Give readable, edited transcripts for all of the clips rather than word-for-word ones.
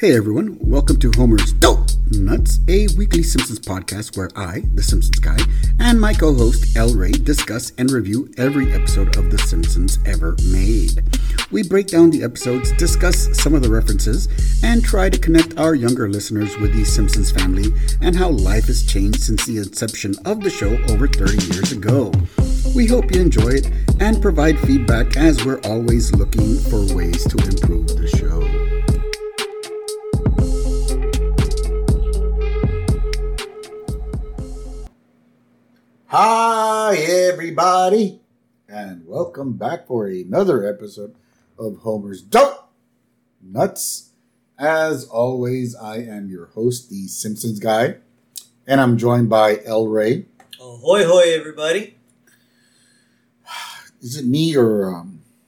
Hey everyone, welcome to Homer's Dope Nuts, a weekly Simpsons podcast where I, the Simpsons guy, and my co-host El Ray discuss and review every episode of The Simpsons ever made. We break down the episodes, discuss some of the references, and try to connect our younger listeners with the Simpsons family and how life has changed since the inception of the show over 30 years ago. We hope you enjoy it and provide feedback as we're always looking for ways to improve the show. Hi, everybody, and welcome back for another episode of Homer's Dope Nuts. As always, I am your host, the Simpsons guy, and I'm joined by El Ray. Ahoy, hoy, everybody. Is it me, or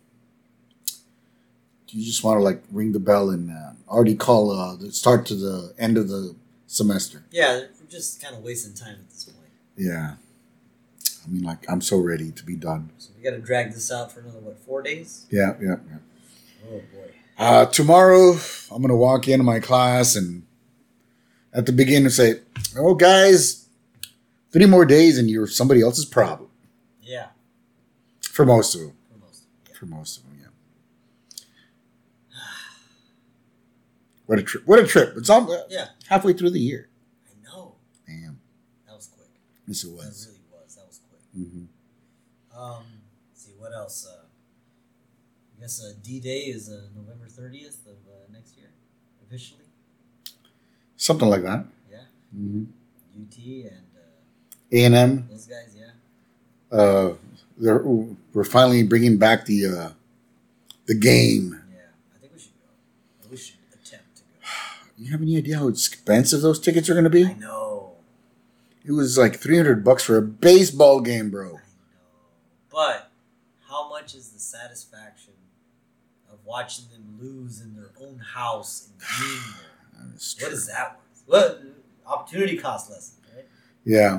do you just want to ring the bell and already call the start to the end of the semester? Yeah, we're just kind of wasting time at this point. Yeah. I mean, I'm so ready to be done. So we got to drag this out for another, 4 days? Yeah. Oh, boy. Tomorrow, I'm going to walk into my class and at the beginning say, oh, guys, 3 more days and you're somebody else's problem. Yeah. For most of them. For most of them, yeah. What a trip. It's all halfway through the year. I know. Damn. That was quick. Yes, it was. That really was. That was quick. Mm-hmm. Let's see, what else? I guess D-Day is November 30th of next year, officially. Something like that. Yeah. Mm-hmm. UT and A&M. those guys, yeah. We're finally bringing back the game. Yeah, I think we should go. We should attempt to go. You have any idea how expensive those tickets are going to be? I know. It was like $300 for a baseball game, bro. I know. But how much is the satisfaction of watching them lose in their own house and being there? What is that worth? What opportunity cost lesson, right? Yeah.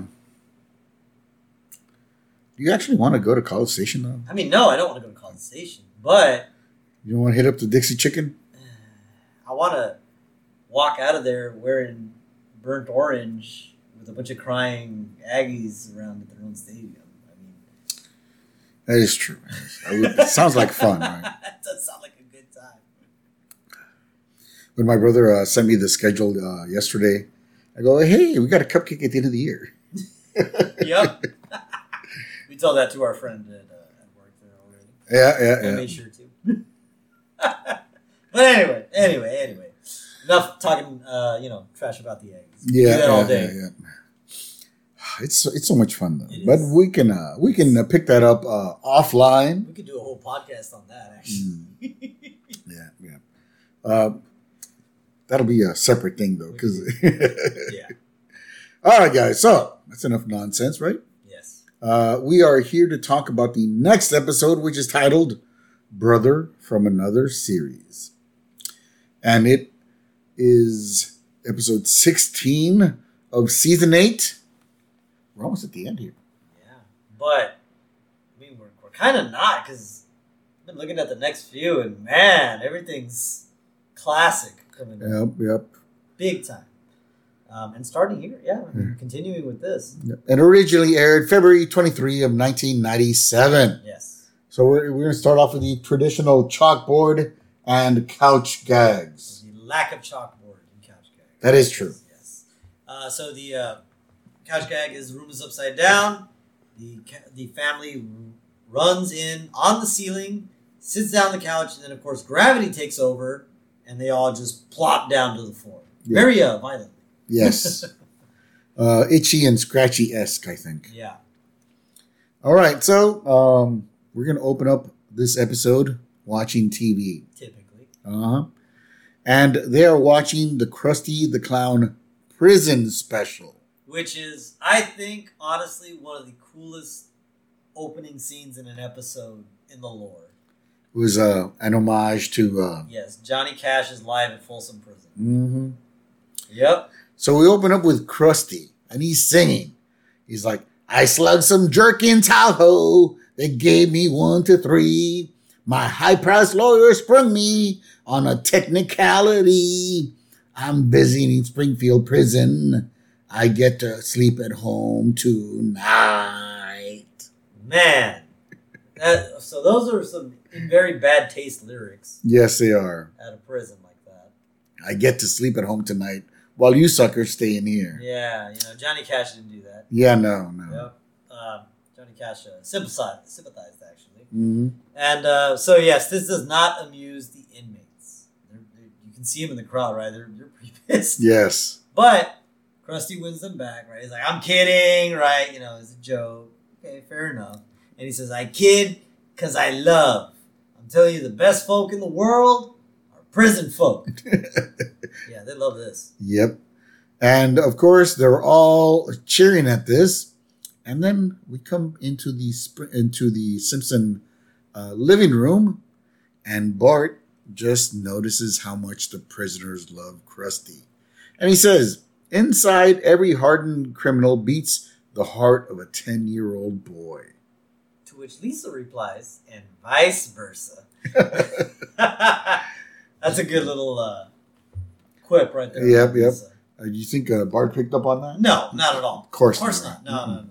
Do you actually want to go to College Station, though? I mean, no, I don't want to go to College Station, but You don't want to hit up the Dixie Chicken? I want to walk out of there wearing burnt orange with a bunch of crying Aggies around at their own stadium. I mean, That is true. It sounds like fun, right? That does sound like a good time. When my brother sent me the schedule yesterday, I go, hey, we got a cupcake at the end of the year. Yep. We told that to our friend at work there already. Yeah. I made sure to. But anyway. Enough talking, trash about the eggs. Yeah, do that all day. Yeah. It's so much fun though. But we can pick that up offline. We could do a whole podcast on that, actually. Yeah. That'll be a separate thing though, because Yeah. All right, guys. So that's enough nonsense, right? Yes. We are here to talk about the next episode, which is titled "Brother from Another Series," and it is episode 16 of season 8. We're almost at the end here. Yeah. But, I mean, we're kind of not, because I've been looking at the next few, and man, everything's classic coming up. Yep. Big time. And starting here, continuing with this. It originally aired February 23 of 1997. Yes. So we're going to start off with the traditional chalkboard and couch gags. The lack of chalkboard in couch gag. That is true. Yes. So the couch gag is the room is upside down. The family runs in on the ceiling, sits down on the couch, and then, of course, gravity takes over, and they all just plop down to the floor. Yeah. Very violently. Yes. Itchy and scratchy-esque, I think. Yeah. All right. So we're going to open up this episode watching TV. Typically. And they are watching the Krusty the Clown prison special. Which is, I think, honestly, one of the coolest opening scenes in an episode in the lore. It was an homage to... Yes, Johnny Cash is live at Folsom Prison. Mm-hmm. Yep. So we open up with Krusty, and he's singing. He's like, I slugged some jerk in Tahoe. They gave me 1 to 3. My high-priced lawyer sprung me on a technicality. I'm visiting Springfield Prison. I get to sleep at home tonight. Man. So those are some in very bad taste lyrics. Yes, they are. At a prison like that. I get to sleep at home tonight while you suckers stay in here. Yeah, Johnny Cash didn't do that. Yeah, no. Yep. Johnny Cash sympathized actually. Mm-hmm. And so yes, this does not amuse the inmates. You can see them in the crowd, right? They're pretty pissed. Yes. But Krusty wins them back, right? He's like, I'm kidding, right? It's a joke. Okay, fair enough. And he says, I kid because I love. I'm telling you, the best folk in the world are prison folk. Yeah, they love this. Yep. And, of course, they're all cheering at this. And then we come into the Simpson living room, and Bart just notices how much the prisoners love Krusty. And he says, inside, every hardened criminal beats the heart of a 10-year-old boy. To which Lisa replies, and vice versa. That's a good little quip right there. Yep. Do you think Bart picked up on that? No, not at all. Of course not. No.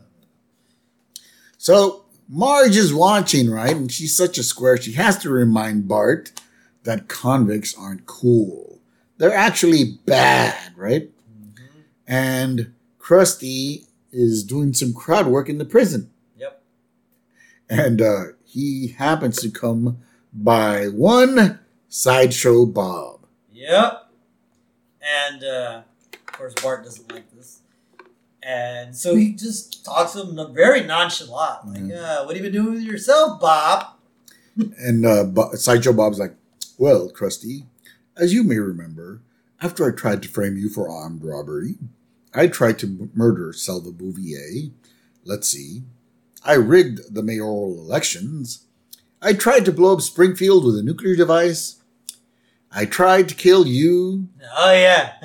So Marge is watching, right? And she's such a square. She has to remind Bart that convicts aren't cool. They're actually bad, right? Mm-hmm. And Krusty is doing some crowd work in the prison. Yep. And he happens to come by one Sideshow Bob. Yep. And, of course, Bart doesn't like this. And so he just talks to him very nonchalant. Like, what have you been doing with yourself, Bob? And Sideshow Bob's like, well, Krusty, as you may remember, after I tried to frame you for armed robbery, I tried to murder Selva Bouvier. Let's see. I rigged the mayoral elections. I tried to blow up Springfield with a nuclear device. I tried to kill you. Oh, yeah.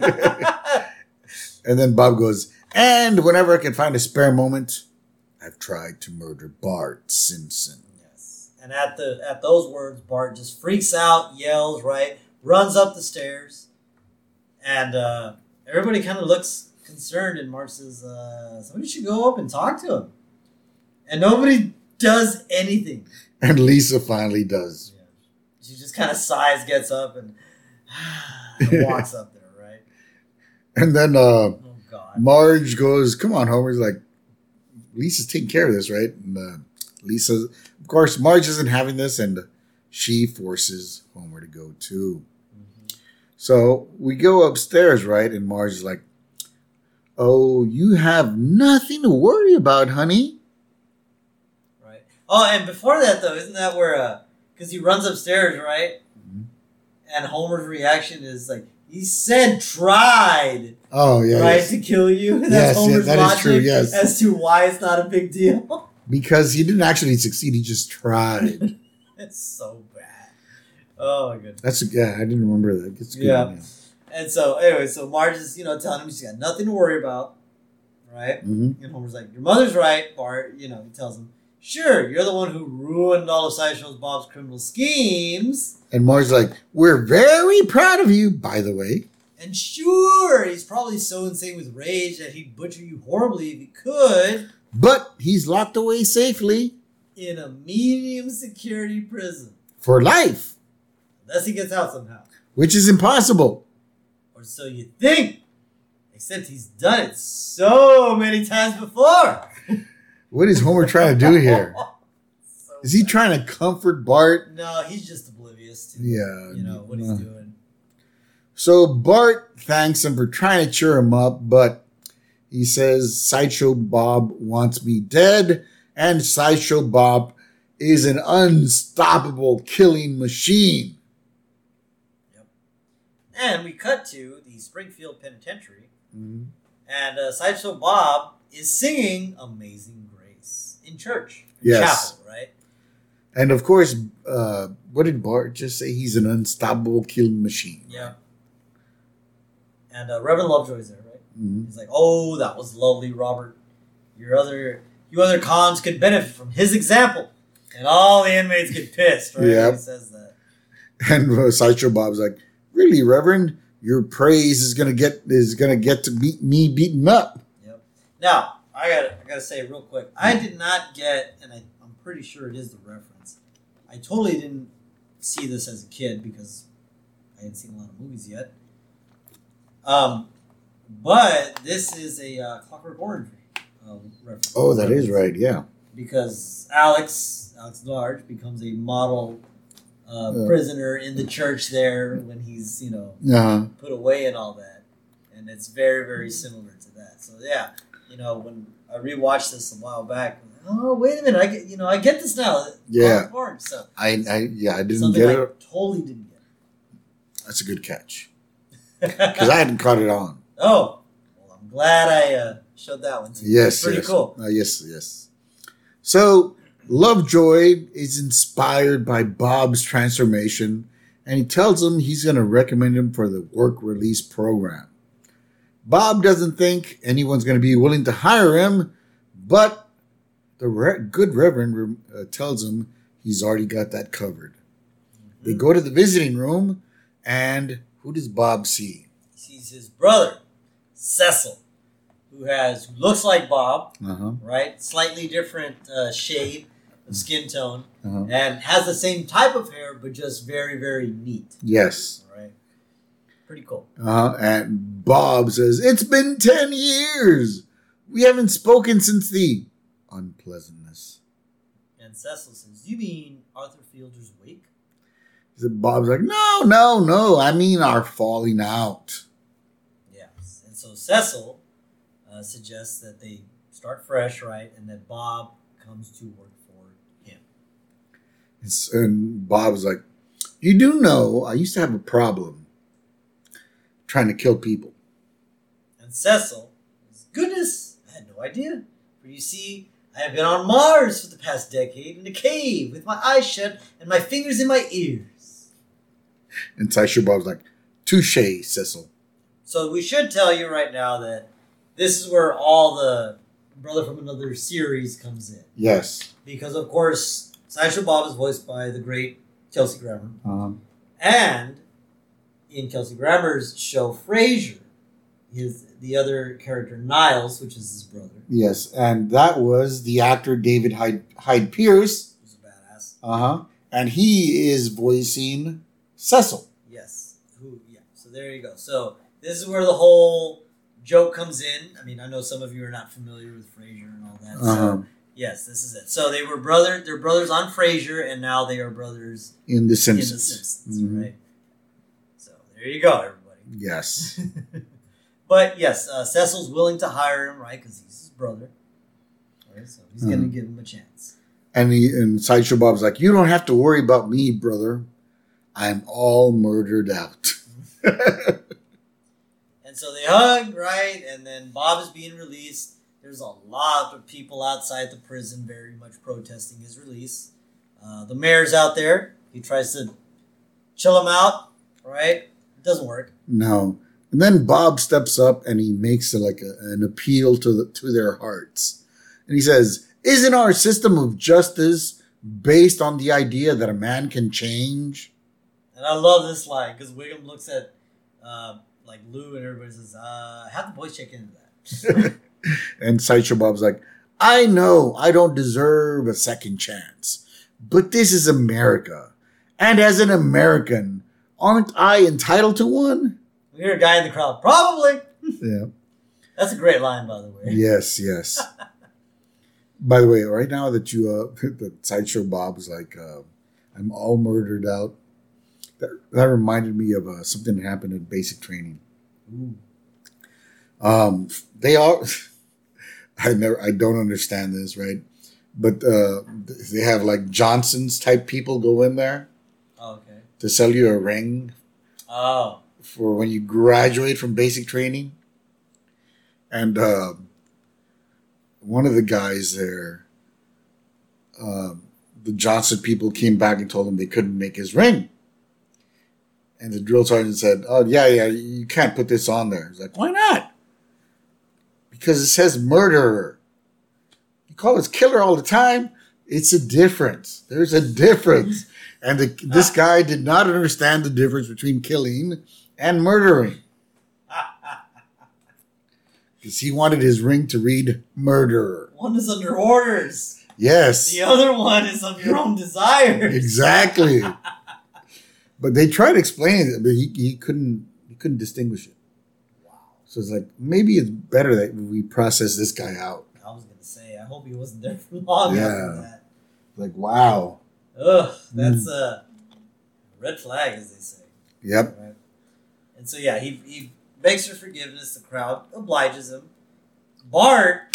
And then Bob goes, and whenever I can find a spare moment, I've tried to murder Bart Simpson. Yes. And at those words, Bart just freaks out, yells, right? Runs up the stairs. And everybody kind of looks concerned, and Mark says, somebody should go up and talk to him. And nobody does anything. And Lisa finally does. Yeah. She just kind of sighs, gets up, and walks up there, right? And then oh, God. Marge goes, come on, Homer's like, Lisa's taking care of this, right? And Lisa, of course, Marge isn't having this, and she forces Homer to go too. Mm-hmm. So we go upstairs, right? And Marge is like, oh, you have nothing to worry about, honey. Right. Oh, and before that, though, isn't that where, because he runs upstairs, right? Mm-hmm. And Homer's reaction is like, he said tried. Oh, yeah. Right, yes. to kill you. That's yes, Homer's that logic is true, yes. as to why it's not a big deal. Because he didn't actually succeed, he just tried. It's so bad. Oh, my goodness. I didn't remember that. It's good. Yeah. And so, anyway, Marge is, telling him she's got nothing to worry about, right? Mm-hmm. And Homer's like, your mother's right, Bart. He tells him, sure, you're the one who ruined all of Sideshow Bob's criminal schemes. And Marge's like, we're very proud of you, by the way. And sure, he's probably so insane with rage that he'd butcher you horribly if he could. But he's locked away safely. In a medium security prison. For life. Unless he gets out somehow. Which is impossible. Or so you think. Except he's done it so many times before. What is Homer trying to do here? Is he trying to comfort Bart? No, he's just oblivious to what he's doing. So Bart thanks him for trying to cheer him up, but he says Sideshow Bob wants me dead, and Sideshow Bob is an unstoppable killing machine. Yep. And we cut to the Springfield Penitentiary, and Sideshow Bob is singing Amazing Grace in church. Yes. Chapel, right? And of course, what did Bart just say? He's an unstoppable killing machine. Yeah. And Reverend Lovejoy's there, right? Mm-hmm. He's like, oh, that was lovely, Robert. You other cons could benefit from his example. And all the inmates get pissed, right? Yep. He says that. And Sideshow Bob's like, really, Reverend? your praise is gonna get to me beaten up. Yep. Now I gotta say real quick, I did not get, and I'm pretty sure it is the reference. I totally didn't see this as a kid because I hadn't seen a lot of movies yet. But this is a Clockwork Orange reference. Oh, that is right. Yeah. Because Alex Large becomes a model prisoner in the church there when he's put away and all that, and it's very, very similar to that. So yeah, when I rewatched this a while back, oh wait a minute, I get this now. Yeah. Orange, so I didn't something get I it. totally didn't get. That's a good catch because I hadn't caught it on. Oh, well, I'm glad I showed that one to you. Yes, it's pretty cool. Yes. So Lovejoy is inspired by Bob's transformation, and he tells him he's going to recommend him for the work release program. Bob doesn't think anyone's going to be willing to hire him, but the good Reverend tells him he's already got that covered. Mm-hmm. They go to the visiting room, and who does Bob see? He sees his brother, Cecil, who looks like Bob, right? Slightly different shade of skin tone, and has the same type of hair, but just very, very neat. Yes. Right. Pretty cool. And Bob says, "It's been 10 years. We haven't spoken since the unpleasantness." And Cecil says, "You mean Arthur Fielder's wake?" Bob's like, no. I mean our falling out. Yes. And so Cecil suggests that they start fresh, right? And that Bob comes to work for him. And Bob's like, "You do know I used to have a problem trying to kill people." And Cecil says, "Goodness, I had no idea. For you see, I have been on Mars for the past decade in a cave with my eyes shut and my fingers in my ears." And Sideshow Bob's like, "Touche, Cecil." So we should tell you right now that this is where all the Brother from Another series comes in. Yes. Because, of course, Sideshow Bob is voiced by the great Kelsey Grammer. And in Kelsey Grammer's show, Frasier, is the other character, Niles, which is his brother. Yes, and that was the actor David Hyde Pierce. Who's a badass. And he is voicing Cecil. Yes. So there you go. So this is where the whole joke comes in. I mean, I know some of you are not familiar with Frasier and all that. So yes, this is it. So they were they're brothers on Frasier, and now they are brothers in The Simpsons. Right? So there you go, everybody. Yes. But yes, Cecil's willing to hire him, right? Because he's his brother. Right? So he's going to give him a chance. And Sideshow Bob's like, "You don't have to worry about me, brother. I'm all murdered out." And so they hug, right? And then Bob is being released. There's a lot of people outside the prison very much protesting his release. The mayor's out there. He tries to chill him out, right? It doesn't work. No. And then Bob steps up and he makes an appeal to their hearts. And he says, "Isn't our system of justice based on the idea that a man can change?" And I love this line because Wiggum looks at Lou and everybody says, "Have the boys check into that." And Sideshow Bob's like, "I know I don't deserve a second chance, but this is America. And as an American, aren't I entitled to one?" We hear a guy in the crowd, "Probably." Yeah. That's a great line, by the way. Yes. By the way, right now that that Sideshow Bob is like, "I'm all murdered out," that reminded me of something that happened in basic training. Ooh. They all, I don't understand this, right? But they have like Johnson's type people go in there. Oh, okay. To sell you a ring. Oh. For when you graduate from basic training. And one of the guys there, the Johnson people came back and told him they couldn't make his ring. And the drill sergeant said, "Oh, yeah, you can't put this on there." He's like, "Why not?" "Because it says murderer. You call us killer all the time. It's a difference. There's a difference." And this guy did not understand the difference between killing and murdering. Because he wanted his ring to read murderer. One is under orders. Yes. The other one is of your own desires. Exactly. But they tried explaining it, but he couldn't distinguish it. Wow. So it's like, maybe it's better that we process this guy out. I was going to say, I hope he wasn't there for long after that. Like, wow. Ugh, that's a red flag, as they say. Yep. Right? And so, yeah, he begs for forgiveness. The crowd obliges him. Bart,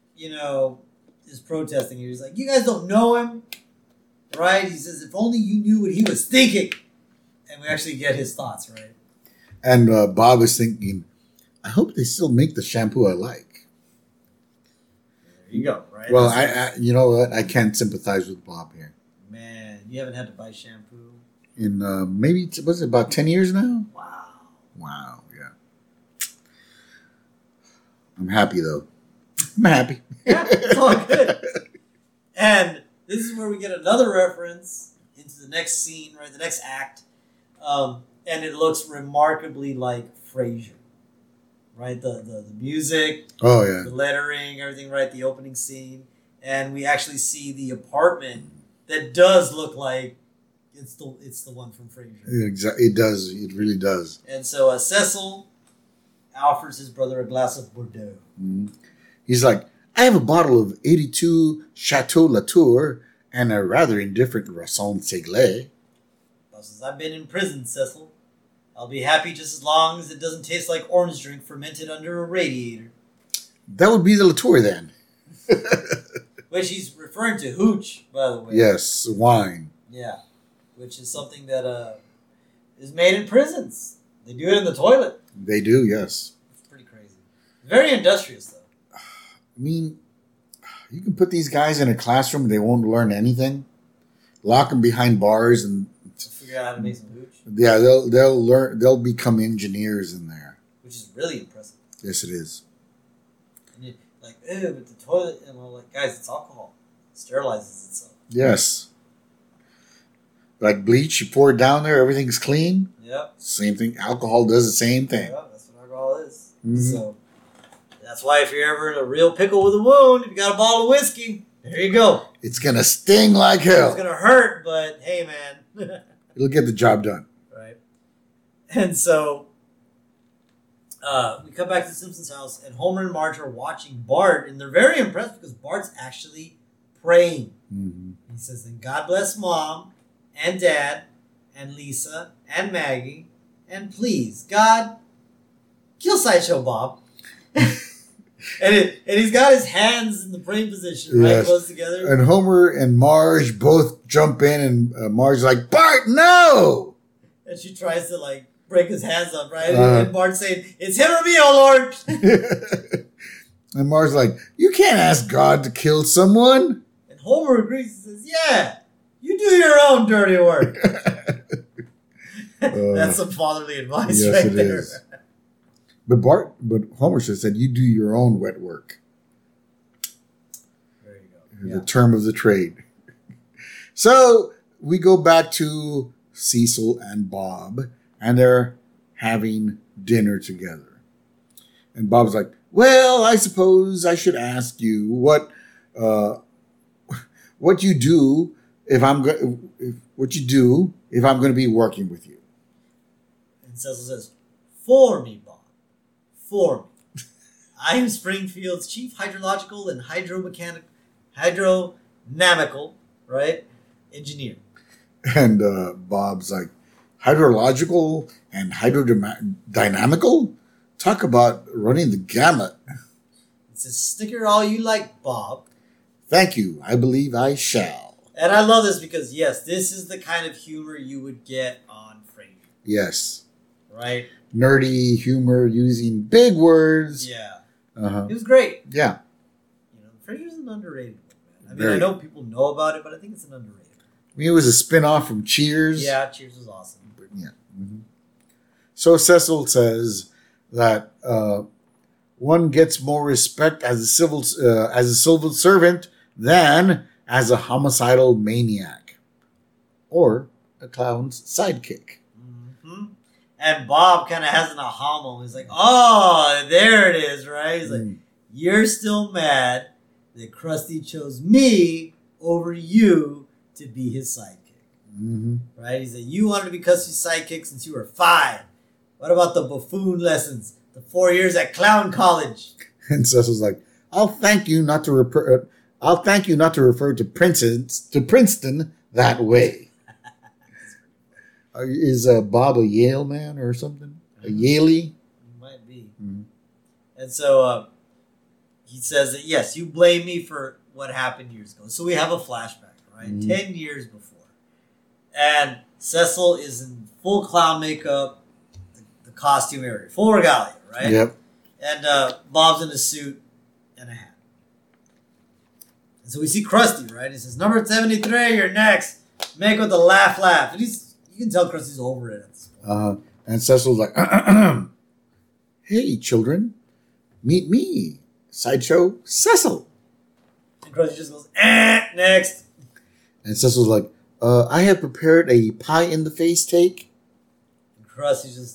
is protesting. He's like, you guys don't know him, right? He says, if only you knew what he was thinking. And we actually get his thoughts, right? And Bob is thinking, I hope they still make the shampoo I like. There you go, right? Well, I you know what? I can't sympathize with Bob here. Man, you haven't had to buy shampoo? In maybe, was it about 10 years now? Wow, yeah. I'm happy, though. I'm happy. Yeah, it's all good. And this is where we get another reference into the next scene, right? The next act. And it looks remarkably like Frasier, right? The music, Oh, yeah. the lettering, everything, right? The opening scene. And we actually see the apartment that does look like it's the one from Frasier. Exactly. It does. It really does. And so Cecil offers his brother a glass of Bordeaux. Mm-hmm. He's like, I have a bottle of 82 Chateau Latour and a rather indifferent Rasson Seglé. Bob says, I've been in prison, Cecil. I'll be happy just as long as it doesn't taste like orange drink fermented under a radiator. That would be the Latour then. Which he's referring to hooch, by the way. Yes, wine. Yeah. Which is something that is made in prisons. They do it in the toilet. They do, yes. It's pretty crazy. Very industrious, though. I mean, you can put these guys in a classroom and they won't learn anything. Lock them behind bars and Figure out how to make some hooch. yeah, they'll learn. They'll become engineers in there. Which is really impressive. Yes, it is. And you're like, ew, but the toilet, and I'm like, guys, it's alcohol. It sterilizes itself. Yes. Like bleach, you pour it down there, everything's clean. Yep. Same thing. Alcohol does the same thing. Yeah, that's what alcohol is. Mhm. So that's why if you're ever in a real pickle with a wound, if you got a bottle of whiskey, there you go. It's gonna sting like It's hell. gonna hurt, but hey, man. It'll get the job done. Right. And so we come back to the Simpsons house, and Homer and Marge are watching Bart, and they're very impressed because Bart's actually praying. Mm-hmm. He says, "And God bless Mom and Dad and Lisa and Maggie, and please, God, kill Sideshow Bob." and he's got his hands in the praying position, right, Yes. close together. And Homer and Marge both jump in, and Marge's like, Bart, no! And she tries to like break his hands up, right? Uh-huh. And Bart's saying, "It's him or me, oh Lord." And Marge's like, you can't ask God to kill someone. And Homer agrees and says, "Yeah, you do your own dirty work." That's some fatherly advice Yes, right it there. is. But Homer should have said, you do your own wet work. There you go. The term of the trade. So we go back to Cecil and Bob, and they're having dinner together. And Bob's like, well, I suppose I should ask you what you do if I'm going to be working with you. And Cecil says, "For me, Bob. For me. I am Springfield's chief hydrological and hydrodynamical, right, engineer." And Bob's like, hydrological and hydrodynamical? Talk about running the gamut. It says, "Sticker all you like, Bob." Thank you. I believe I shall. And I love this because, yes, this is the kind of humor you would get on Frasier, Yes. right? Nerdy humor using big words. Yeah. Uh-huh. It was great. Yeah. Frasier's an underrated one, man. I mean, Very. I know people know about it, but I think it's an underrated one. I mean, it was a spin-off from Cheers. Yeah, Cheers was awesome. But yeah. Mm-hmm. So Cecil says that one gets more respect as a civil servant than as a homicidal maniac or a clown's sidekick. Mm-hmm. And Bob kind of has an aha moment. He's like, oh, there it is, right? He's like, you're still mad that Krusty chose me over you to be his sidekick. Mm-hmm. Right? He said, you wanted to be Krusty's sidekick since you were 5. What about the buffoon lessons? The 4 years at clown college? And Cecil's like, I'll thank you not to refer to Princeton that way. Is Bob a Yale man or something? A Yaley? Might be. Mm-hmm. And so he says that, yes, you blame me for what happened years ago. So we have a flashback, right? Mm-hmm. 10 years before. And Cecil is in full clown makeup, the costume area, full regalia, right? Yep. And Bob's in a suit and a hat. And so we see Krusty, right? He says, number 73, you're next. Make with the laugh. And you can tell Krusty's over it at this point. And Cecil's like, hey, children, meet me, Sideshow Cecil. And Krusty just goes, next. And Cecil's like, I have prepared a pie-in-the-face take. And Krusty just,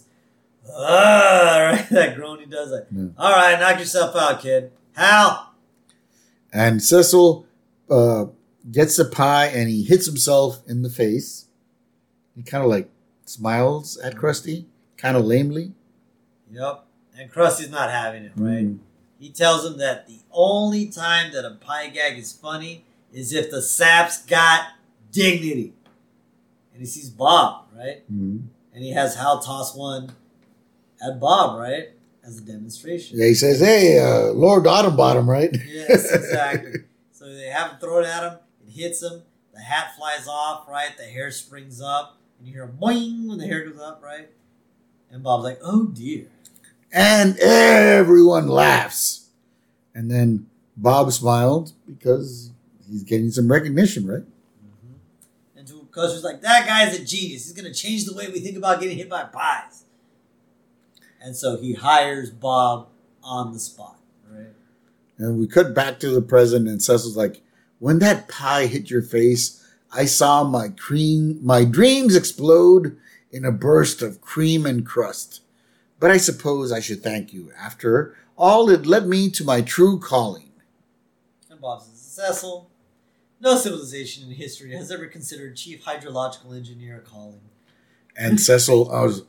right? That groan he does. Like, yeah. All right, knock yourself out, kid. Hal. And Cecil gets the pie and he hits himself in the face. He kind of like smiles at Krusty, kind of lamely. Yep. And Krusty's not having it, right? Mm. He tells him that the only time that a pie gag is funny is if the sap's got dignity. And he sees Bob, right? Mm. And he has Hal toss one at Bob, right? As a demonstration. Yeah, he says, hey, Lord Autumnbottom, right? Yes, exactly. So they have him throw it at him. It hits him. The hat flies off, right? The hair springs up. And you hear a boing when the hair goes up, right? And Bob's like, oh, dear. And everyone laughs. And then Bob smiled because he's getting some recognition, right? Mm-hmm. And to Custer's like, that guy's a genius. He's going to change the way we think about getting hit by pies. And so he hires Bob on the spot, right? And we cut back to the present, and Cecil's like, when that pie hit your face, I saw my dreams explode in a burst of cream and crust. But I suppose I should thank you. After all, it led me to my true calling. And Bob says, Cecil, no civilization in history has ever considered chief hydrological engineer a calling. And Cecil was,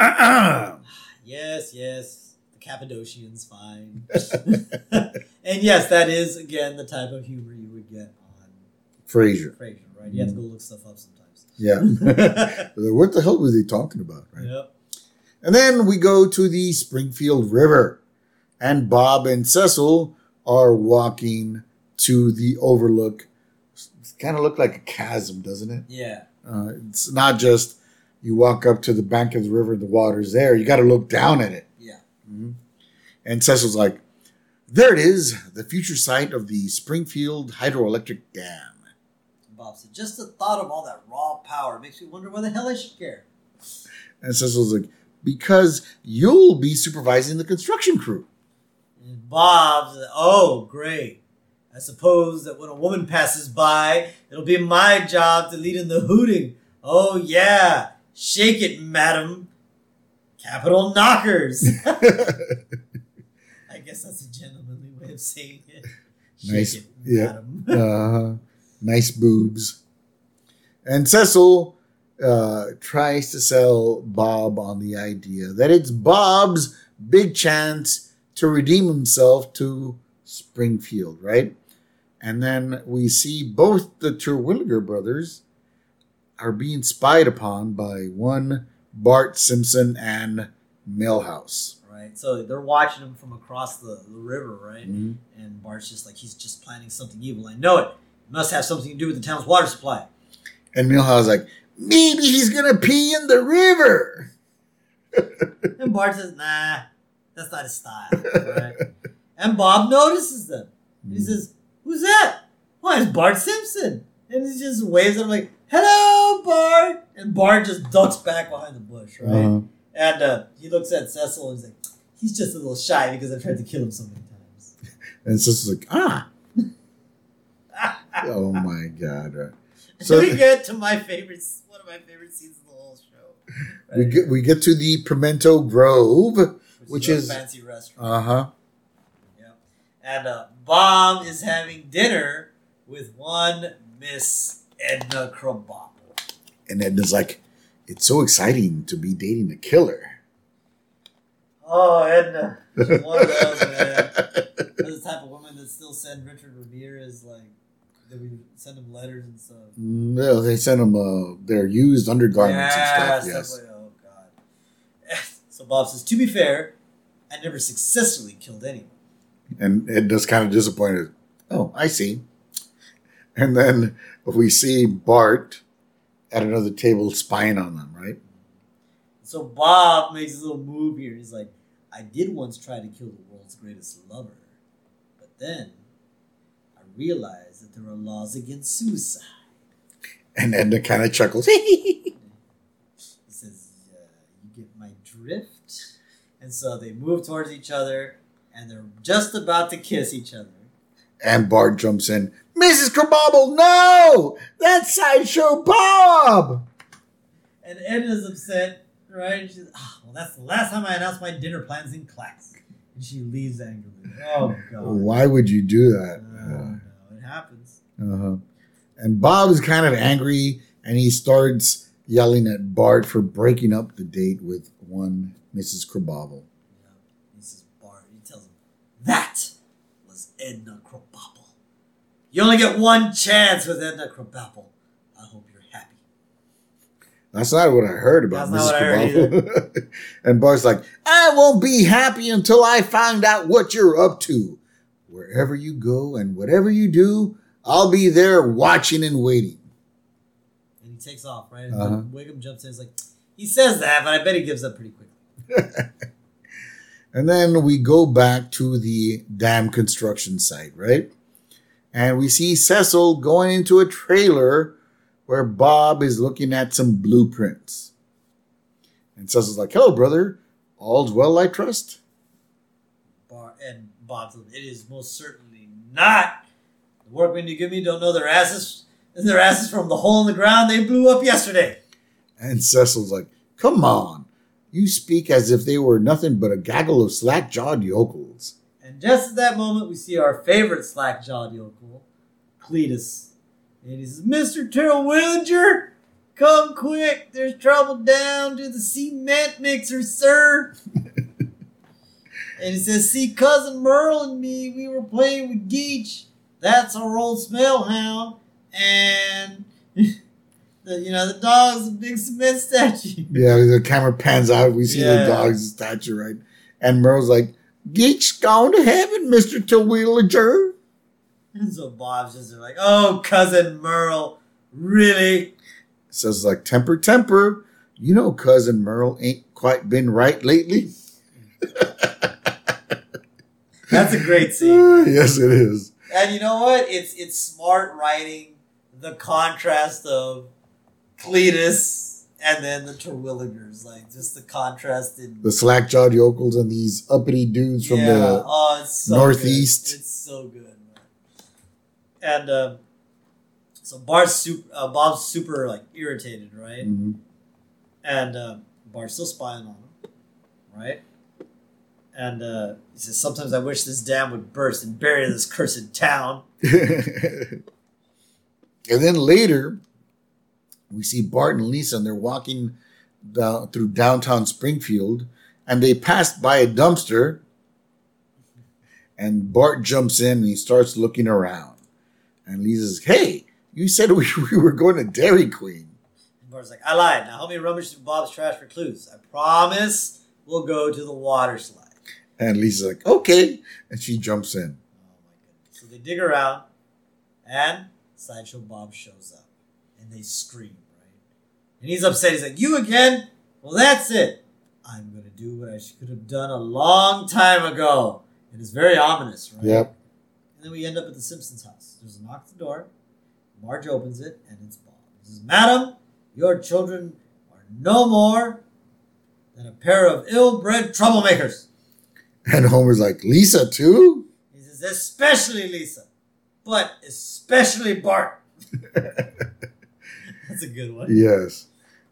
Yes, the Cappadocian's fine. And yes, that is, again, the type of humor you would get on Frasier, right? You have to go look stuff up sometimes. Yeah. What the hell was he talking about, right? Yep. And then we go to the Springfield River, and Bob and Cecil are walking to the overlook. It kind of look like a chasm, doesn't it? Yeah. It's not just you walk up to the bank of the river and the water's there. You got to look down at it. Yeah. Mm-hmm. And Cecil's like, there it is, the future site of the Springfield Hydroelectric Dam. Bob said, just the thought of all that raw power makes me wonder why the hell I should care. And Cecil's like, because you'll be supervising the construction crew. And Bob said, oh, great. I suppose that when a woman passes by, it'll be my job to lead in the hooting. Oh, yeah. Shake it, madam. Capital knockers. I guess that's a gentlemanly way of saying it. Shake Nice. it, Yeah. madam. Nice boobs. And Cecil tries to sell Bob on the idea that it's Bob's big chance to redeem himself to Springfield, right? And then we see both the Terwilliger brothers are being spied upon by one Bart Simpson and Milhouse. Right. So they're watching him from across the river, right? Mm-hmm. And Bart's just like, he's just planning something evil. I know it. It must have something to do with the town's water supply. And Milhouse is like, maybe he's going to pee in the river. And Bart says, nah, that's not his style. Right? And Bob notices them. And he says, who's that? Why, it's Bart Simpson. And he just waves at him like, hello, Bart. And Bart just ducks back behind the bush, right? Uh-huh. And he looks at Cecil and he's like, he's just a little shy because I've tried to kill him so many times. And Cecil's like, oh my God. Right. So we get to one of my favorite scenes of the whole show. We get to the Pimento Grove, which is a fancy restaurant. Uh-huh. Yeah. And Bob is having dinner with one Miss Edna Krabappel. And Edna's like, it's so exciting to be dating a killer. Oh, Edna. She's one of those, man. That's the type of woman that still send Richard Ramirez, like, that we send him letters and stuff. No, they send them their used undergarments and stuff. Yes. Like, oh, God. So Bob says, to be fair, I never successfully killed anyone. And Edna's kind of disappointed. Oh, I see. And then we see Bart at another table spying on them, right? So Bob makes a little move here. He's like, I did once try to kill the world's greatest lover, but then I realized that there are laws against suicide. And Edna kind of chuckles. He says, you get my drift? And so they move towards each other, and they're just about to kiss each other. And Bart jumps in. Mrs. Krabappel, no! That's Sideshow Bob! And Edna's upset, right? She's well, that's the last time I announced my dinner plans in class. And she leaves angrily. Oh, God. Why would you do that? No, it happens. Uh-huh. And Bob is kind of angry, and he starts yelling at Bart for breaking up the date with one Mrs. Krabappel. Yeah. He says, Bart, he tells him, that was Edna Krabappel. You only get one chance with Edna Krabappel. I hope you're happy. That's not what I heard about That's Mrs. not what I heard Krabappel. And Bart's like, I won't be happy until I find out what you're up to. Wherever you go and whatever you do, I'll be there watching and waiting. And he takes off, right? And Wiggum jumps in. He's like, he says that, but I bet he gives up pretty quickly. And then we go back to the dam construction site, right? And we see Cecil going into a trailer where Bob is looking at some blueprints. And Cecil's like, hello, brother. All's well, I trust. And Bob says, it is most certainly not. The workmen you give me don't know their asses from the hole in the ground they blew up yesterday. And Cecil's like, come on. You speak as if they were nothing but a gaggle of slack-jawed yokels. And just at that moment, we see our favorite slack-jawed yokel, Cletus. And he says, Mr. Terrell Willinger, come quick. There's trouble down to the cement mixer, sir. And he says, see, Cousin Merle and me, we were playing with Geach. That's our old smell hound. And, the dog's a big cement statue. Yeah, the camera pans out. We see the dog's statue, right? And Merle's like, Geach's gone to heaven, Mr. Terwilliger. And so Bob's just like, oh, Cousin Merle, really? Says like, temper. You know Cousin Merle ain't quite been right lately. That's a great scene. Yes, it is. And you know what? It's smart writing, the contrast of Cletus and then the Terwilligers. Like, just the contrast in... The slack-jawed yokels and these uppity dudes from the it's so northeast. Good. It's so good, man. And so Bob's super, like, irritated, right? Mm-hmm. And Bart's still spying on him, right? And he says, sometimes I wish this dam would burst and bury this cursed town. And then later, we see Bart and Lisa, and they're walking through downtown Springfield, and they passed by a dumpster, and Bart jumps in, and he starts looking around. And Lisa says, hey, you said we were going to Dairy Queen. And Bart's like, I lied. Now help me rummage through Bob's trash for clues. I promise we'll go to the water slide. And Lisa's like, okay. And she jumps in. Oh, my goodness. So they dig around, and Sideshow Bob shows up. And they scream, right? And he's upset. He's like, you again? Well, that's it. I'm going to do what I could have done a long time ago. It is very ominous, right? Yep. And then we end up at the Simpsons' house. There's a knock at the door. Marge opens it, and it's Bob. He says, Madam, your children are no more than a pair of ill-bred troublemakers. And Homer's like, Lisa too? He says, especially Lisa, but especially Bart. That's a good one. Yes.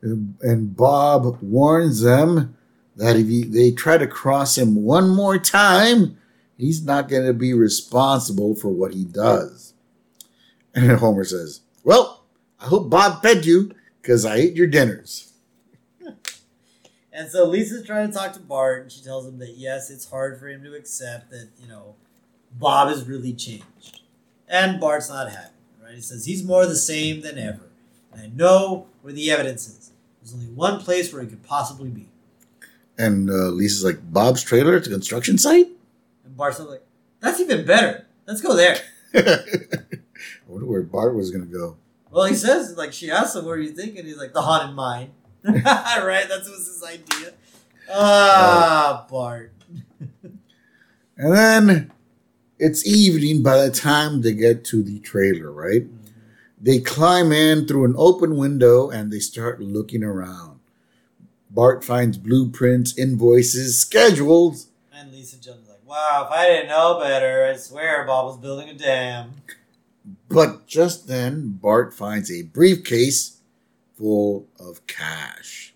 And Bob warns them that if they try to cross him one more time, he's not going to be responsible for what he does. And then Homer says, well, I hope Bob fed you because I ate your dinners. And so Lisa's trying to talk to Bart, and she tells him that, yes, it's hard for him to accept that, Bob has really changed. And Bart's not happy, right? He says, he's more the same than ever. And I know where the evidence is. There's only one place where he could possibly be. And Lisa's like, Bob's trailer at the construction site? And Bart's like, that's even better. Let's go there. I wonder where Bart was going to go. Well, he says, she asks him, what are you thinking? He's like, the haunted mine. Right? That was his idea. Bart. And then it's evening by the time they get to the trailer, right? Mm-hmm. They climb in through an open window and they start looking around. Bart finds blueprints, invoices, schedules. And Lisa jumps like, wow, if I didn't know better, I swear Bob was building a dam. But just then, Bart finds a briefcase full of cash.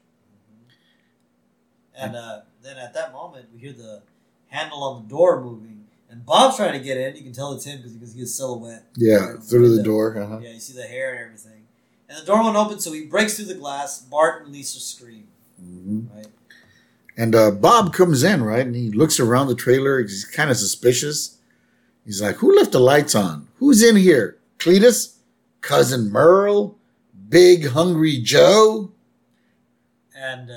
And then at that moment, we hear the handle on the door moving. And Bob's trying to get in. You can tell it's him because you can see his silhouette. Yeah, through the door. Uh-huh. Yeah, you see the hair and everything. And the door won't open, so he breaks through the glass. Bart and Lisa scream. Mm-hmm. Right? And Bob comes in, right? And he looks around the trailer. He's kind of suspicious. He's like, who left the lights on? Who's in here? Cletus? Cousin Merle? Big Hungry Joe? And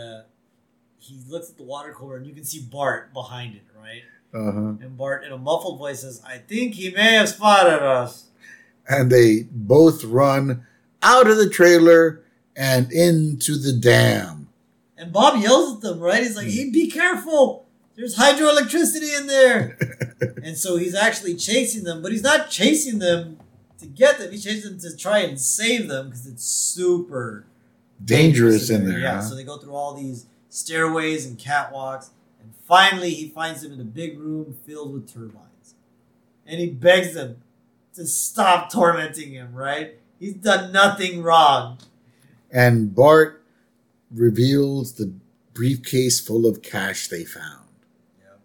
he looks at the water cooler, and you can see Bart behind it, right? Uh-huh. And Bart, in a muffled voice, says, I think he may have spotted us. And they both run out of the trailer and into the dam. And Bob yells at them, right? He's like, hey, be careful. There's hydroelectricity in there. And so he's actually chasing them, but he's not chasing them to get them. He's chasing them to try and save them because it's super dangerous in there. Yeah, huh? So they go through all these stairways and catwalks. And finally, he finds them in a big room filled with turbines. And he begs them to stop tormenting him, right? He's done nothing wrong. And Bart reveals the briefcase full of cash they found. Yep.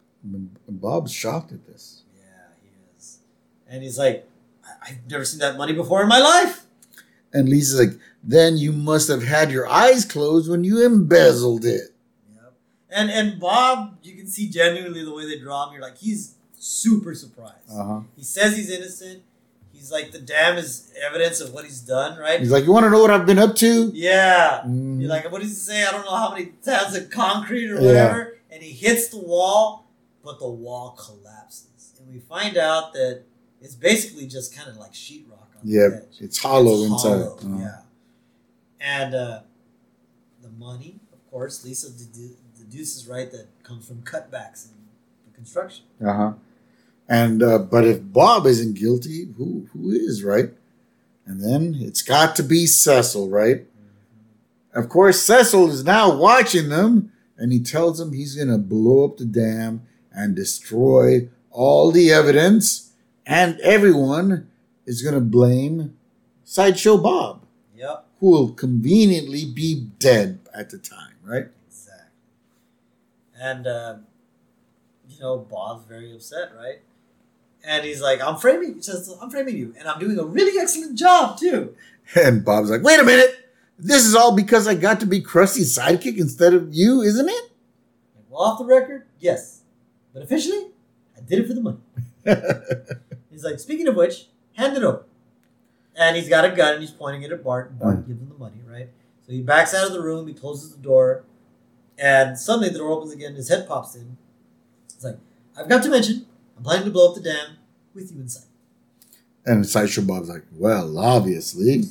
And Bob's shocked at this. Yeah, he is. And he's like, I've never seen that money before in my life. And Lisa's like, then you must have had your eyes closed when you embezzled it. Yep. And Bob, you can see genuinely the way they draw him. You're like, he's super surprised. Uh-huh. He says he's innocent. He's like, the dam is evidence of what he's done, right? He's like, you want to know what I've been up to? Yeah. You're like, what does he say? I don't know how many tons of concrete or whatever. Yeah. And he hits the wall, but the wall collapses. And we find out that it's basically just kind of like sheetrock on the edge. It's hollow inside. Hollow, yeah. And the money, of course, Lisa deduces, right, that comes from cutbacks in the construction. Uh-huh. And but if Bob isn't guilty, who is, right? And then it's got to be Cecil, right? Mm-hmm. Of course, Cecil is now watching them, and he tells them he's going to blow up the dam and destroy all the evidence, and everyone is going to blame Sideshow Bob. Yep. Who will conveniently be dead at the time, right? Exactly. And, Bob's very upset, right? And he's like, I'm framing you. And I'm doing a really excellent job, too. And Bob's like, wait a minute. This is all because I got to be Krusty's sidekick instead of you, isn't it? Well, off the record, yes. But officially, I did it for the money. He's like, speaking of which, hand it over. And he's got a gun and he's pointing it at Bart. And Bart gives him the money, right? So he backs out of the room. He closes the door. And suddenly the door opens again. His head pops in. It's like, I've got to mention, I'm planning to blow up the dam with you inside. And Sideshow Bob's like, well, obviously.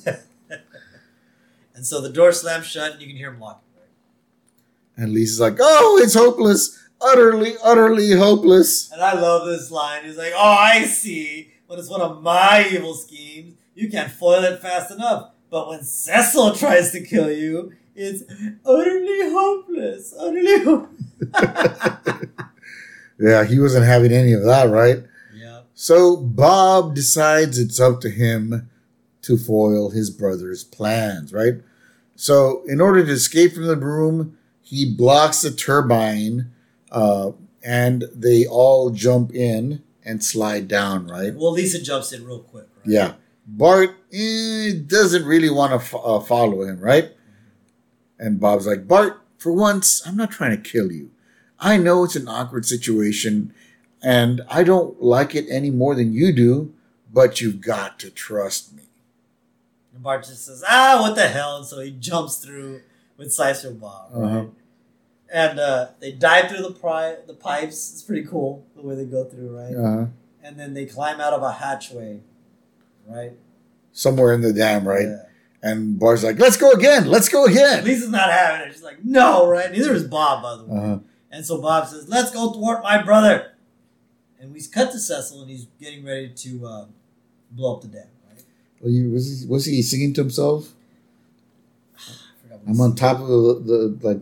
And so the door slams shut and you can hear him locking. Right? And Lisa's like, oh, it's hopeless. Utterly, utterly hopeless. And I love this line. He's like, oh, I see. When it's one of my evil schemes, you can't foil it fast enough. But when Cecil tries to kill you, it's utterly hopeless. Utterly hopeless. Yeah, he wasn't having any of that, right? Yeah. So Bob decides it's up to him to foil his brother's plans, right? So in order to escape from the room, he blocks the turbine, and they all jump in and slide down, right? Well, Lisa jumps in real quick, right? Yeah. Bart doesn't really want to follow him, right? And Bob's like, Bart, for once, I'm not trying to kill you. I know it's an awkward situation, and I don't like it any more than you do, but you've got to trust me. And Bart just says, what the hell? And so he jumps through with Slicer Bob, right? Uh-huh. And they dive through the pipes. It's pretty cool the way they go through, right? Uh-huh. And then they climb out of a hatchway, right? Somewhere in the dam, right? Yeah. And Bart's like, let's go again. Let's go again. Lisa's not having it. She's like, no, right? Neither is Bob, by the way. Uh-huh. And so Bob says, let's go thwart my brother. And we cut to Cecil, and he's getting ready to blow up the dam, right? Well, was he singing to himself? I forgot what I'm he on said. top of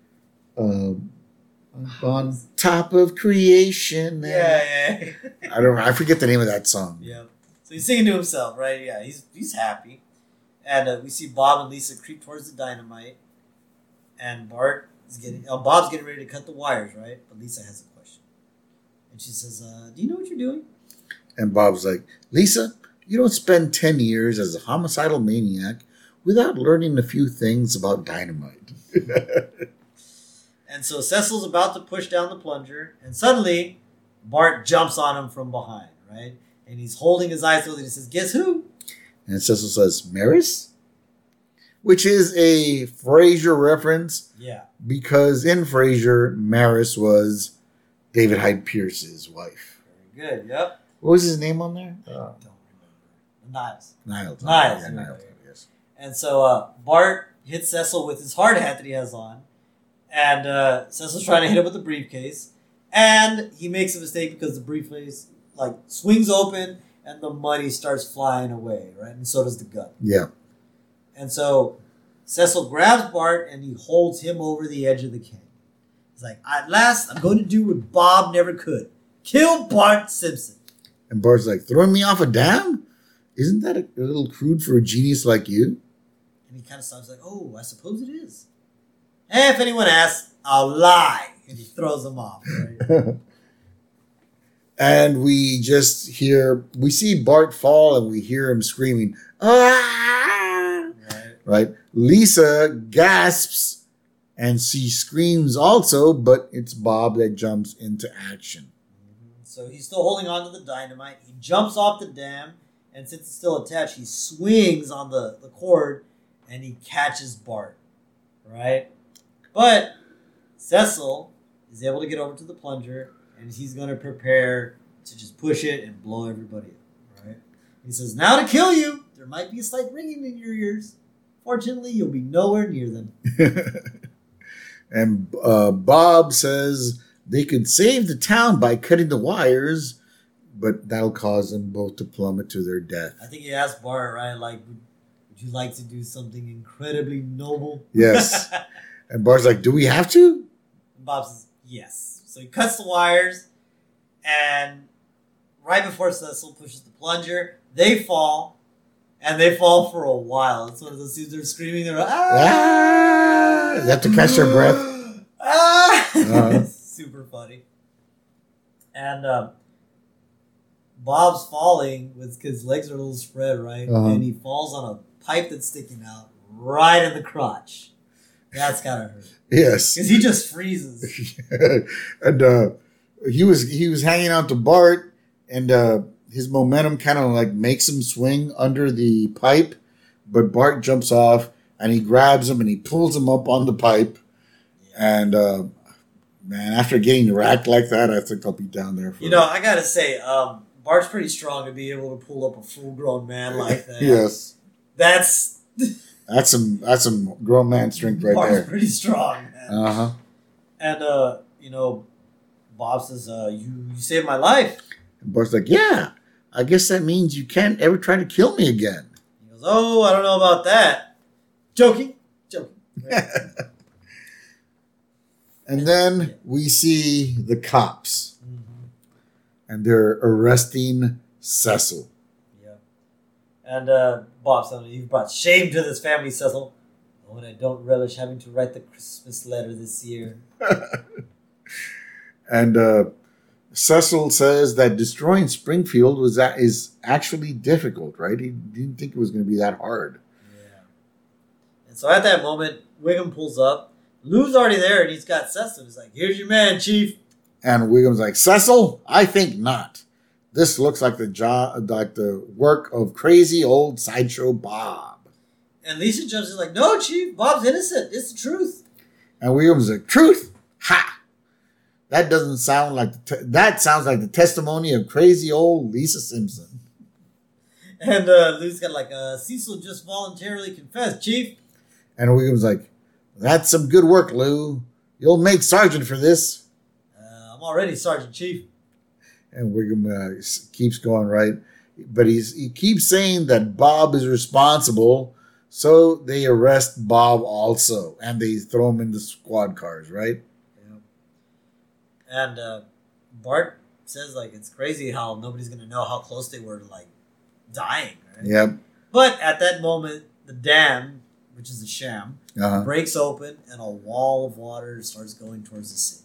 on top of creation. Yeah. I forget the name of that song. Yeah. So he's singing to himself, right? Yeah, he's happy. And we see Bob and Lisa creep towards the dynamite. And Bob's getting ready to cut the wires, right? But Lisa has a question. And she says, do you know what you're doing? And Bob's like, Lisa, you don't spend 10 years as a homicidal maniac without learning a few things about dynamite. And so Cecil's about to push down the plunger, and suddenly Bart jumps on him from behind, right? And he's holding his eyes closed, and he says, guess who? And Cecil says, Maris? Which is a Frasier reference, Yeah. because in Frasier, Maris was David Hyde Pierce's wife. Very good, yep. What was his name on there? I don't remember. Niles. Niles. Niles. Yeah, Niles, yes. And so Bart hits Cecil with his hard hat that he has on. And Cecil's trying to hit him with the briefcase. And he makes a mistake because the briefcase swings open and the money starts flying away, right? And so does the gun. Yeah. And so Cecil grabs Bart and he holds him over the edge of the canyon. He's like, at last, I'm going to do what Bob never could. Kill Bart Simpson. And Bart's like, throwing me off a dam? Isn't that a little crude for a genius like you? And he kind of stops like, oh, I suppose it is. And if anyone asks, I'll lie. And he throws them off, right? And we see Bart fall and we hear him screaming, ah! Right? Lisa gasps and she screams also, but it's Bob that jumps into action. So he's still holding on to the dynamite. He jumps off the dam, and since it's still attached, he swings on the cord and he catches Bart, right? But Cecil is able to get over to the plunger, and he's going to prepare to just push it and blow everybody up, right? He says, now to kill you, there might be a slight ringing in your ears. Fortunately, you'll be nowhere near them. And Bob says they could save the town by cutting the wires, but that'll cause them both to plummet to their death. I think he asked Bart, right, would you like to do something incredibly noble? Yes. And Bart's like, do we have to? And Bob says, yes. So he cuts the wires, and right before Cecil pushes the plunger, they fall, and they fall for a while. It's one of those scenes they're screaming, they're like, Ah! They have to catch their breath. It's super funny. And Bob's falling with his legs are a little spread, right? And he falls on a pipe that's sticking out right in the crotch. That's gotta hurt. Yes. Because he just freezes. And he was hanging out to Bart, and his momentum kind of makes him swing under the pipe, but Bart jumps off and he grabs him and he pulls him up on the pipe. And man, after getting racked like that, I think I'll be down there for I gotta say, Bart's pretty strong to be able to pull up a full-grown man like that. Yes. That's some grown man strength right Bart's there. pretty strong, man. Uh-huh. And Bob says, you saved my life. And Bart's like, yeah, I guess that means you can't ever try to kill me again. He goes, oh, I don't know about that. Joking. And then we see the cops, and they're arresting Cecil. Yeah. And Bob said, you've brought shame to this family, Cecil. Oh, and I don't relish having to write the Christmas letter this year. And Cecil says that destroying Springfield is actually difficult, right? He didn't think it was going to be that hard. Yeah. And so at that moment, Wiggum pulls up. Lou's already there, and he's got Cecil. He's like, "Here's your man, Chief." And Wiggum's like, "Cecil, I think not. This looks like the work of crazy old Sideshow Bob." And Lisa jumps in like, "No, Chief, Bob's innocent. It's the truth." And Wiggum's like, "Truth? Ha! That doesn't sound like that sounds like the testimony of crazy old Lisa Simpson." And Lou's got like, "Cecil just voluntarily confessed, Chief." And Wiggum's like, "That's some good work, Lou. You'll make sergeant for this." I'm already Sergeant Chief. And Wiggum keeps going, right? But he keeps saying that Bob is responsible, so they arrest Bob also, and they throw him in the squad cars, right? Yeah. And Bart says, like, it's crazy how nobody's going to know how close they were to, like, dying, right? Yep. But at that moment, the dam, which is a sham, breaks open, and a wall of water starts going towards the sea.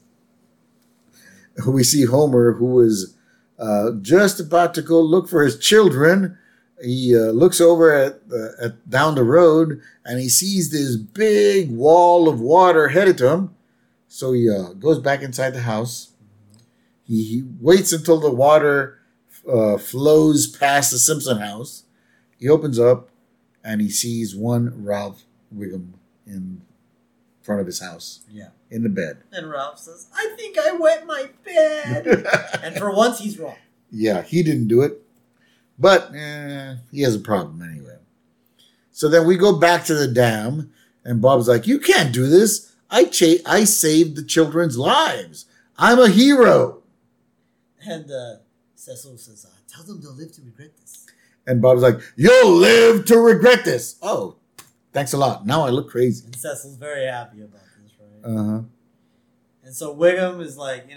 We see Homer, who is just about to go look for his children. He looks over at down the road, and he sees this big wall of water headed to him. So he goes back inside the house. He waits until the water flows past the Simpson house. He opens up, and he sees one Ralph Wiggum in front of his house. Yeah. In the bed. And Ralph says, "I think I wet my bed." And for once, he's wrong. Yeah, he didn't do it. But he has a problem anyway. So then we go back to the dam, and Bob's like, "You can't do this. I saved the children's lives. I'm a hero." And Cecil says, "Tell them they'll live to regret this." And Bob's like, "You'll live to regret this." Oh, thanks a lot. Now I look crazy. And Cecil's very happy about this, right? Uh-huh. And so Wiggum is like,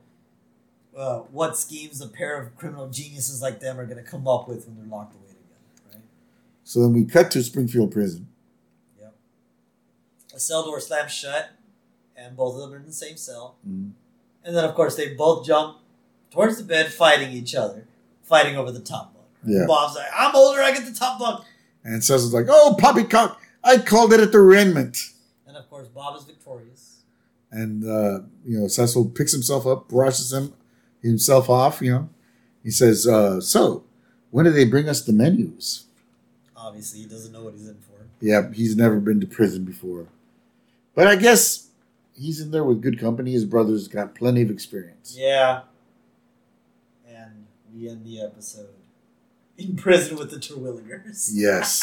what schemes a pair of criminal geniuses like them are going to come up with when they're locked away together, right? So then we cut to Springfield Prison. Yep. A cell door slams shut, and both of them are in the same cell. Mm. And then, of course, they both jump towards the bed, fighting each other, fighting over the top bunk. Yeah. Bob's like, "I'm older, I get the top bunk." And Cecil's like, "Oh, poppycock, I called it at the arraignment." And, of course, Bob is victorious. And, Cecil picks himself up, brushes himself off, He says, "So, when do they bring us the menus?" Obviously, he doesn't know what he's in for. Yeah, he's never been to prison before. But I guess he's in there with good company. His brother's got plenty of experience. Yeah. And we end the episode in prison with the Terwilligers. Yes.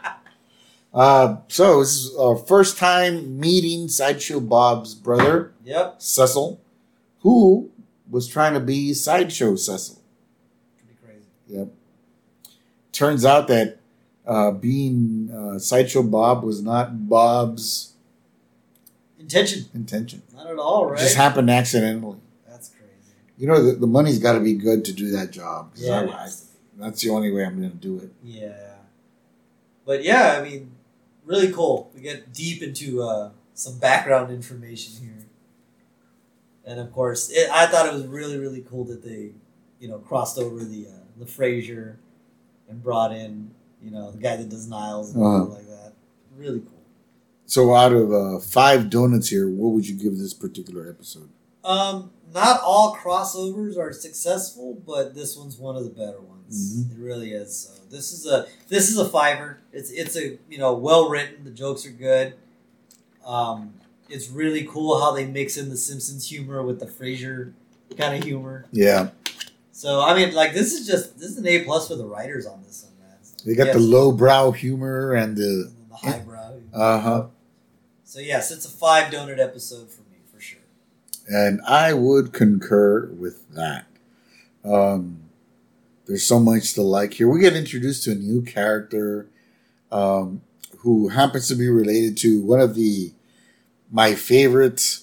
So this is our first time meeting Sideshow Bob's brother, Yep. Cecil, who was trying to be Sideshow Cecil. Pretty crazy. Yep. Turns out that being Sideshow Bob was not Bob's intention. Not at all, right? It just happened accidentally. That's crazy. The money's got to be good to do that job. Yeah. That's the only way I'm going to do it. Yeah. But yeah, I mean, really cool. We get deep into some background information here. And of course, I thought it was really, really cool that they, crossed over the Frasier and brought in, the guy that does Niles and stuff like that. Really cool. So out of 5 donuts here, what would you give this particular episode? Not all crossovers are successful, but this one's one of the better ones. Mm-hmm. It really is. So this is a 5-er. It's a well written. The jokes are good. It's really cool how they mix in the Simpsons humor with the Frasier kind of humor. Yeah. So I mean, like this is an A+ for the writers on this one, man. So, they got the lowbrow humor and the highbrow. So yes, it's a 5 donut episode for me for sure. And I would concur with that. There's so much to like here. We get introduced to a new character who happens to be related to one of my favorite,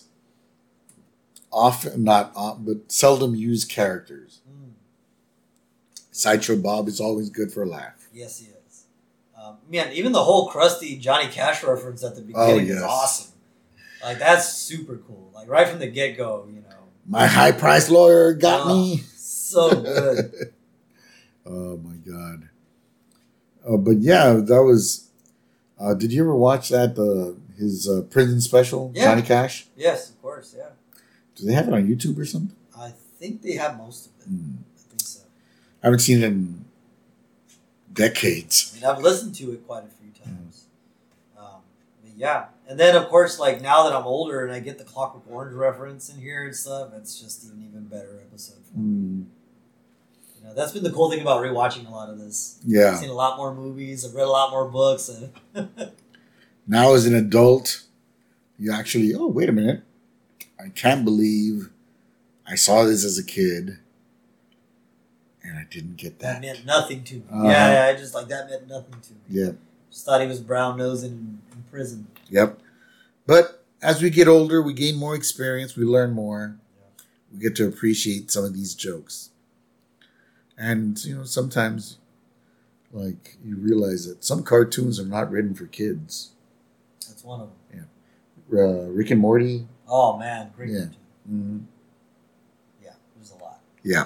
but seldom used characters. Sideshow Bob is always good for a laugh. Yes, he is. Man, even the whole Krusty Johnny Cash reference at the beginning is yes. awesome. Like, that's super cool. Like, right from the get-go, you know. My high-priced lawyer got me. So good. Oh, my God. But, yeah, that was... did you ever watch that, his prison special, Yeah. Johnny Cash? Yes, of course, yeah. Do they have it on YouTube or something? I think they have most of it. I think so. I haven't seen it in decades. I mean, I've listened to it quite a few times. But yeah. And then, of course, like, now that I'm older and I get the Clockwork Orange reference in here and stuff, it's just an even better episode for me. You know, that's been the cool thing about rewatching a lot of this. Yeah. I've seen a lot more movies. I've read a lot more books. And Now, as an adult, you actually, oh, wait a minute. I can't believe I saw this as a kid and I didn't get that that. meant nothing to me. Uh-huh. Yeah, I just, like, that meant nothing to me. Yeah. Just thought he was brown-nosed in prison. Yep. But as we get older, we gain more experience, we learn more. Yeah. We get to appreciate some of these jokes. And, you know, sometimes, like, you realize that some cartoons are not written for kids. That's one of them. Rick and Morty. Oh, man. Great Yeah. cartoon. Mm-hmm. Yeah, there's a lot. Yeah.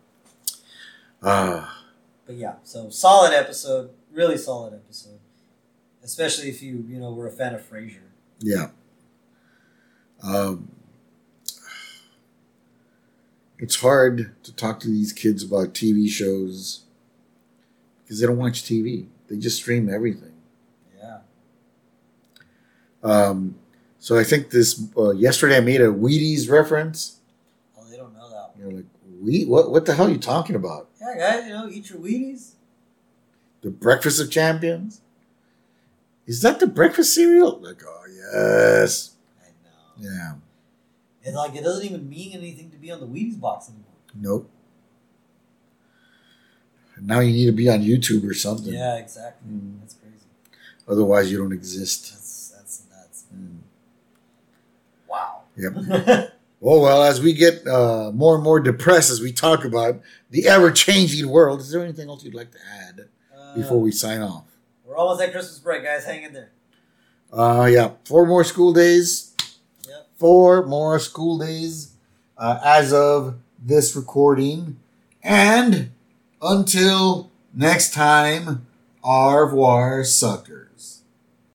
But yeah, so solid episode. Really solid episode. Especially if you were a fan of Frasier. Yeah. It's hard to talk to these kids about TV shows because they don't watch TV. They just stream everything. Yeah. So I think this yesterday I made a Wheaties reference. Oh, they don't know that one. You're like, what the hell are you talking about? Yeah, guys, eat your Wheaties. The Breakfast of Champions? Is that the breakfast cereal? Like, oh yes. I know. Yeah. And like, it doesn't even mean anything to be on the Wheaties box anymore. Nope. Now you need to be on YouTube or something. Yeah, exactly. Mm. That's crazy. Otherwise you don't exist. That's nuts. Mm. Wow. Yep. Oh, well, as we get more and more depressed as we talk about the ever-changing world, is there anything else you'd like to add before we sign off? We're almost at Christmas break, guys. Hang in there. Yeah, 4 more school days. Yep. 4 more school days as of this recording. And until next time, au revoir, suckers.